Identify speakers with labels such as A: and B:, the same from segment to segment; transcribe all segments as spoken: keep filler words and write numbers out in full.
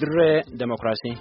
A: Dirree Demokiraasii.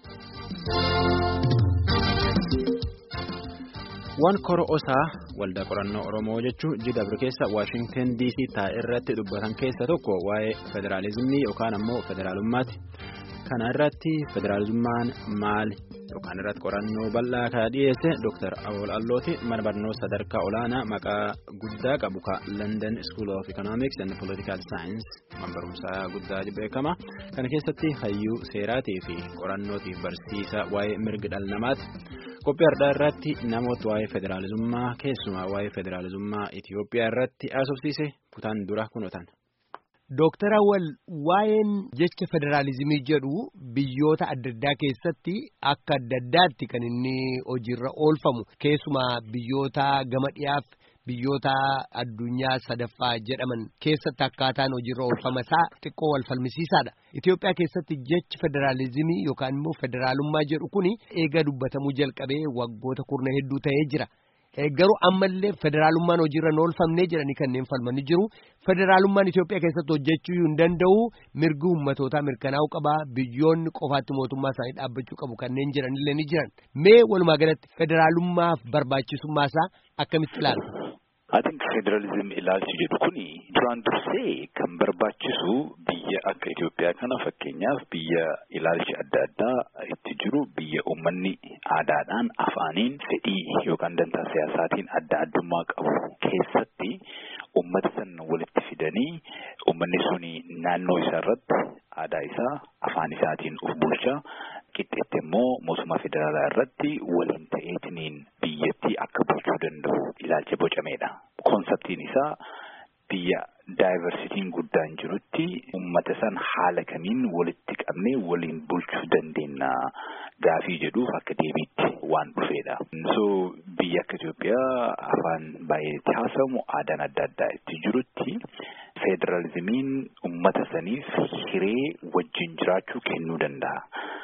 A: Waan koro osaa waldaa qorannoo Oromoo jechuun Jidabri keessa Waashingtan D C taa'e irratti dubbatan keessa tokko waa'ee federaalizimii yookaan ammoo federaalummaati. Kana irratti federalizimmaan maali yookaan irratti qorannoo bal'aa kan dhiyeesse Doctor Awol Allooti mana barnoota sadarkaa olaanaa maqaa guddaa qabu ka London School of Economics and Political Science man barumsaa guddaa beekama. Kana keessatti hayyuu seeraatii fi qorannootiif barsiisa waa'ee mirga dhala namaati. Qophii har'aa irratti namoota waa'ee federaalizimmaa keessumaa waa'ee federaalizimmaa Itiyoophiyaa irratti haasofsiise kutaan dura kunuutan.
B: Dooktar Awwal waa'een jecha federaalizimii jedhu biyyoota adda addaa keessatti akka adda addaatti kan inni hojiirra oolfamu keessumaa biyyoota gama dhiyaaf biyyoota addunyaa sadaffaa jedhaman keessatti akkaataan hojiirra oolfama isaa xiqqoo wal falmisiisaadha. Itiyoophiyaa keessatti jechi federaalizimii yookaan immoo federaalummaa jedhu kuni eega dubbatamuu jalqabee waggoota kurna hedduu ta'ee jira. Garuu ammallee federaalummaan hojiirra hin oolfamnee jedhanii kanneen falmanii jiru. Federaalummaan Itiyoophiyaa keessatti hojjechuu hin danda'u mirgi uummatootaa mirkanaa'uu qaba. Biyyoonni qofaatti mootummaa isaanii dhaabbachuu qabu kanneen jiranillee ni jiran. Mee walumaa galatti federaalummaaf barbaachisummaa isaa akkamitti ilaalu?
C: I think federalism ilaalchi jedhu kuni duraan dursee kan barbaachisu biyya akka Itiyoophiyaa kana fakkeenyaaf biyya ilaalchi adda addaa itti jiru biyya uummanni aadaadhaan afaaniin fedhii yookaan dantaa siyaasaatiin adda addummaa qabu keessatti uummata sana walitti fidanii uummanni suni naannoo isaa irratti aadaa isaa afaan isaatiin of bulchaa qixxeetti immoo mootummaa federaalaa irratti waliin ta'eetiniin biyyattii akka bulchuu danda'u ilaalcha bocameedha. Konseptiin isaa biyya daayivarsitiin guddaan jirutti uummata san haala kamiin walitti qabnee waliin bulchuu dandeenya gaafii jedhuuf akka deebiitti waan dhufeedha. So biyya akka Itiyoophiyaa afaan baay'eetti haasamu aadaan adda addaa itti jirutti federalizimiin uummata saniif hiree wajjin jiraachuu kennuu danda'a.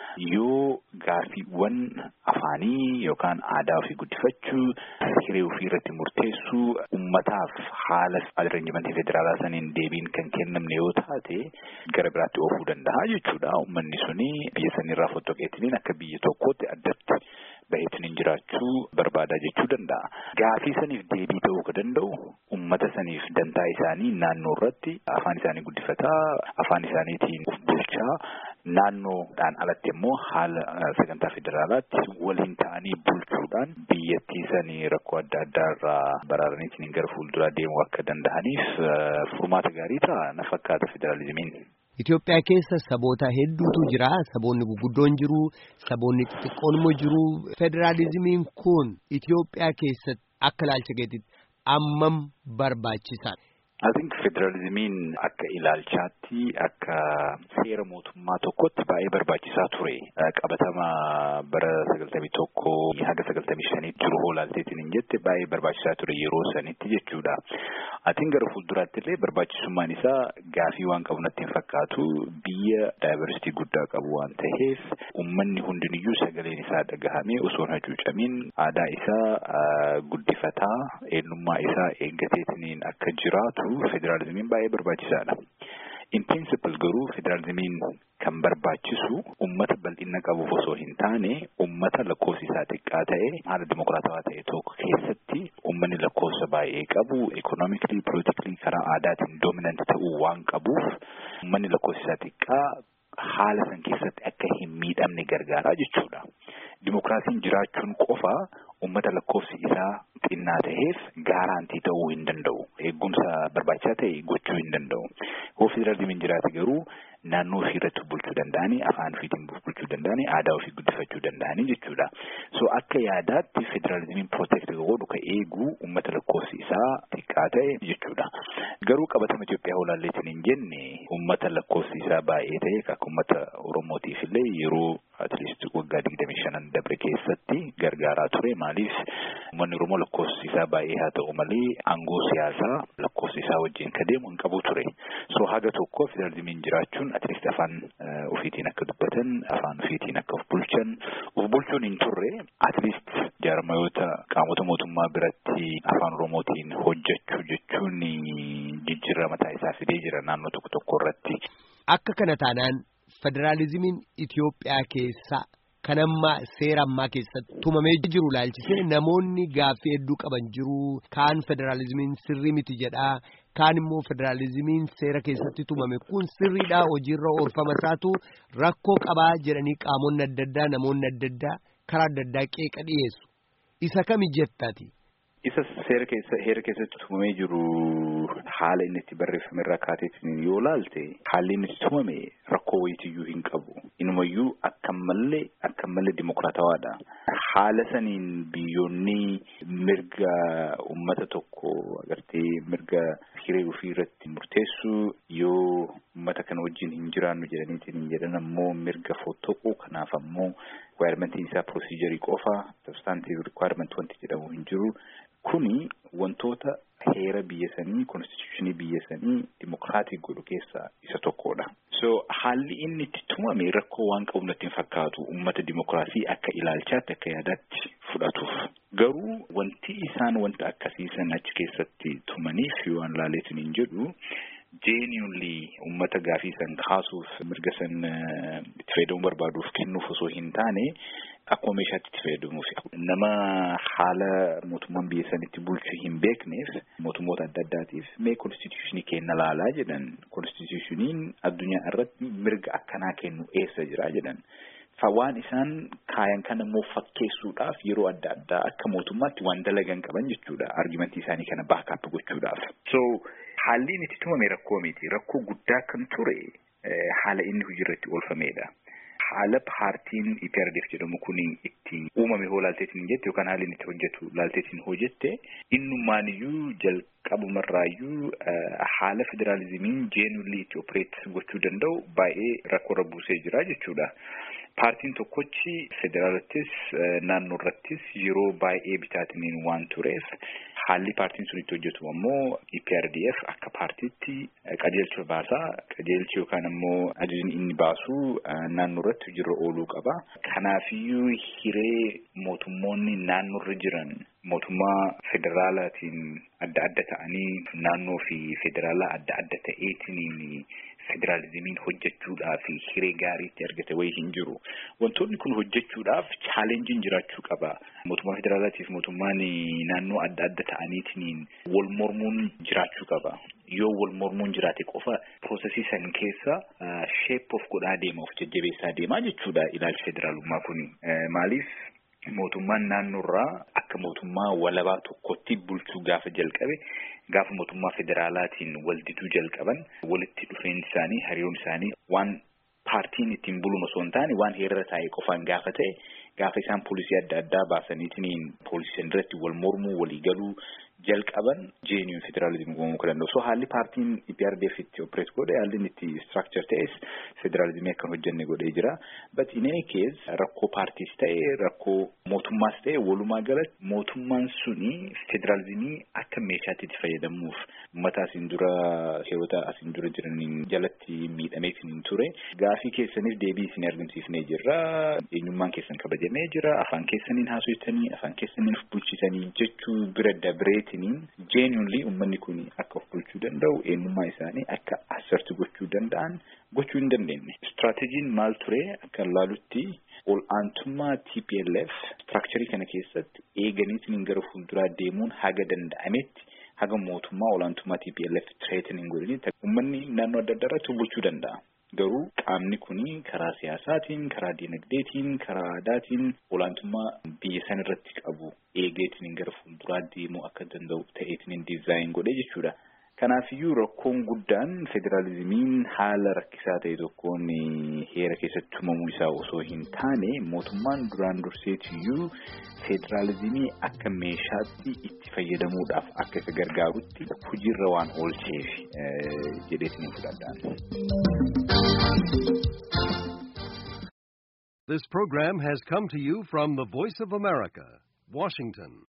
C: Yoo gaafiiwwan afaanii yookaan aadaa ofii guddifachuu hiree ofii irratti murteessuu uummataaf haala arranjimentii federaalaa saniin deebiin kan kennamne yoo taate gara biraatti oofuu danda'a jechuudha. Uummanni suni biyya sanirraa fottoqeetiniin akka biyya tokkootti addatti baheetiniin jiraachuu barbaadaa jechuu danda'a. Gaafii saniif deebii ta'uu kan danda'u uummata saniif dantaa isaanii naannoo irratti afaan isaanii guddifataa afaan isaaniitiin of bulchaa naannoodhaan alatti immoo haala sagantaa federaalaatti waliin ta'anii bulchuudhaan biyyattii sanii rakkoo adda addaa irraa baraaraniitiin gara fuulduraa deemuu akka danda'aniif furmaata gaarii ta'a na fakkaata federaalizimiin.
B: Itiyoophiyaa keessa saboota hedduutu jira. Saboonni guguddoon jiru, saboonni xixiqqoon immoo jiru. Federaalizimiin kun Itiyoophiyaa keessatti akka ilaalcha keetitti ammam barbaachisaadha?
C: I think federalizimiin akka ilaalchaatti akka seera mootummaa tokkotti baay'ee barbaachisaa ture. Qabatama bara sagaltamii tokko haga sagaltamii shanii jiru hoolaalteetiin hin jette baay'ee barbaachisaa ture yeroo sanitti jechuudha. I think gara fuulduraatti illee barbaachisummaan isaa gaafii waan qabu natti hin fakkaatu. Biyya daayivarsitii guddaa qabu waan ta'eef uummanni hundiniyyuu sagaleen isaa dhagahamee osoo hin hacuucamiin aadaa isaa guddifataa eenyummaa isaa eeggateetiin akka jiraatu. Federalizimiin baay'ee barbaachisaadha. In principle garuu federalizimiin kan barbaachisu uummata bal'ina qabuuf osoo hin taane uummata lakkoofsi isaa xiqqaa ta'e haala dimokiraatawaa ta'e tokko keessatti uummanni lakkoofsa baay'ee qabu economically, politically karaa aadaatiin dominant ta'uu waan qabuuf uummanni lakkoofsi isaa xiqqaa haala san keessatti akka hin miidhamne gargaaraa jechuudha. Dimokiraasiin jiraachuun qofa uummata lakkoofsi isaa xinnaa ta'eef gaaraantii ta'uu hin danda'u. Eegumsa barbaachisaa ta'e gochuu hin danda'u. Yoo federalizimiin jiraate garuu naannoo ofii irratti bulchuu danda'anii afaan ofiitiin bulchuu danda'anii aadaa ofii guddifachuu danda'anii jechuudha. So akka yaadaatti federalizimiin protect godhu ka eegu uummata lakkoofsi isaa xiqqaa ta'e jechuudha. Garuu qabatama Itiyoophiyaa olaalleetiin hin jenne uummata lakkoofsi isaa baay'ee ta'e akka uummata Oromootiif illee yeroo at least waggaa digdamii shanan dabre keessatti gargaaraa ture. Maaliif uummanni Oromoo lakkoofsi isaa baay'ee haa ta'u malee aangoo siyaasaa lakkoofsi isaa wajjin ka deemu hin qabu ture. So haga tokko federalizimiin jiraachuun at least afaan ofiitiin akka dubbatan afaan ofiitiin akka of bulchan of bulchuun hin turre at least jaarmayoota qaamota mootummaa biratti afaan Oromootiin hojjechuu jechuun jijjiirama mataa isaa fidee jira naannoo tokko tokko irratti.
B: Akka kana taanaan federaalizimiin Itoophiyaa keessaa kan amma seera ammaa keessatti tumamee jiru laalchisee namoonni gaaffii hedduu qaban jiru. Kaan federaalizimiin sirrii miti jedhaa. Kaan immoo federaalizimiin seera keessatti tumame kun sirriidhaa hojiirra oolfama isaatu rakkoo qabaa jedhanii qaamonni adda addaa namoonni adda addaa karaa adda addaa qeeqa dhiyeessu. Isa kami jettaati?
C: Isa seera keessa heera keessatti tumamee jiru haala inni itti barreeffame irraa kaateetiin yoo laalte haalli inni itti tumame rakkoo wayitiyyuu hin qabu. Inumayyuu akka malee akka malee dimokiraatawaadha. Haala saniin biyyoonni mirga uummata tokko agartee mirga hiree ofii irratti murteessu yoo uummata kana wajjin hin jiraannu jedhaniitiin hin jedhan ammoo mirga fotoquu kanaaf ammoo requirement isaa procedure qofa substantive requirement wanti jedhamu hin jiru. Kuni wantoota heera biyya sanii constitutionii biyya sanii dimokiraatii godhu keessaa isa tokkodha. So haalli inni itti tumame rakkoo waan qabu natti hin fakkaatu uummata dimokiraasii akka ilaalchaatti akka yaadaatti fudhatuuf. Garuu wanti isaan wanta akkasiisan achi keessatti tumaniif yoo an laaleetiin hin jedhu genuinely uummata gaafii san kaasuuf mirga san itti fayyadamuu barbaaduuf kennuuf osoo hin taane akkuma meeshaatti itti fayyadamuuf nama haala mootummaan biyya sanitti bulchuu hin beekneef mootummoota adda addaatiif mee konstituushinii kenna laalaa jedhan konstituushiniin addunyaa irratti mirga akkanaa kennu eessa jira jedhan. Fawaan isaan kaayan kana immoo fakkeessuudhaaf yeroo adda addaa akka mootummaatti waan dalagan qaban jechuudha. Argumentii isaanii kana baakaap gochuudhaaf. So haalli inni itti tumame rakkoo miti. Rakkoo guddaa kan ture haala inni hojiirratti oolfamedha. Haala paartiin E P R D F jedhamu kun itti uumame hoo laalteetiin jette yookaan haalli inni itti hojjetu laalteetiin hojjette innumaaniyyuu jalqabumarraayyuu haala federaalizimiin genuinely itti operate gochuu danda'u baay'ee rakkoorra buusee jira jechuudha. Paartiin tokkochi federaalattis naannoo irrattis yeroo baay'ee bitaatiin waan tureef haalli paartiin sun itti hojjetu ammoo E P R D F akka paartiitti qajeelcha baasaa qajeelchi yookaan ammoo ajajni inni baasu naannoo irratti hojiirra ooluu qaba. Kanaafiyyuu hiree mootummoonni naannoo irra jiran mootummaa federaalaatiin adda adda ta'anii naannoo fi federaalaa adda adda ta'eetiin federaalizimiin hojjechuudhaaf hiree gaariitti argate wayii hin jiru. Wantoonni kun hojjechuudhaaf chaalenjiin jiraachuu qaba. Mootummaa federaalaatiif mootummaan naannoo adda adda ta'aniitiin wal mormuun jiraachuu qaba. Yoo wal mormuun jiraate qofa piroosesii san keessa shape of godhaa deema of jajjabeessaa deemaa jechuudha ilaalchi federaalummaa kun. Maaliif mootummaan naannoorraa akka mootummaa walabaa tokkotti bulchuu gaafa jalqabe gaafa mootummaa federaalaatiin wal diduu jalqaban walitti dhufeenyi isaanii hariiroon isaanii waan paartiin ittiin buluma osoo hin taane waan heerara taa'e qofaan gaafa ta'e gaafa isaan poolisii adda addaa baasaniitiin poolisii irratti wal mormuu walii galuu jalqaban genuine federalism uumuu kan danda'u. So haalli paartiin E P R D F itti operate godhe haalli itti structure ta'es federalismii akka hojjenne godhee jira. But in any case rakkoo paartiis ta'e rakkoo mootummaas ta'e walumaa galatti mootummaan suni federalismii akka meeshaatti itti fayyadamuuf uummata asiin dura heerota asiin dura jiraniin jalatti miidhameetiin ture. Gaafii keessaniif deebii isin argamsiifnee jirra. Eenyummaan keessan kabajamee jira. Afaan keessaniin haasofitanii afaan keessaniin bulchitanii jechuu bira dabree genuinely ummanni kun akka of bulchuu danda'u eenyummaa isaanii akka asserti gochuu danda'an gochuu hin dandeenye. Istiraatiijiin maal ture akka laalutti ol aantummaa T P L F structure kana keessatti eeganiitiin gara fuulduraa deemuun haga danda'ametti haga mootummaa ol aantummaa T P L F threatening godhanii ummanni naannoo adda addaa irratti bulchuu danda'a. Garuu qaamni kuni karaa siyaasaatiin, karaa dinagdeetiin, karaa aadaatiin olaantummaa biyya san irratti qabu eegeetiin gara fuulduraa deemuu akka danda'u ta'eetiin diizaayin godhe jechuudha. Kanaafiyyuu rakkoon guddaan federaalizimiin haala rakkisaa ta'e tokkoon heera keessatti tumamuu isaa osoo hin taane mootummaan duraan durseetiyyuu federaalizimii akka meeshaatti itti fayyadamuudhaaf akka isa gargaarutti hojiirra waan oolcheef jedheetiin fudhadhaan.
D: This program has come to you from the Voice of America, Washington.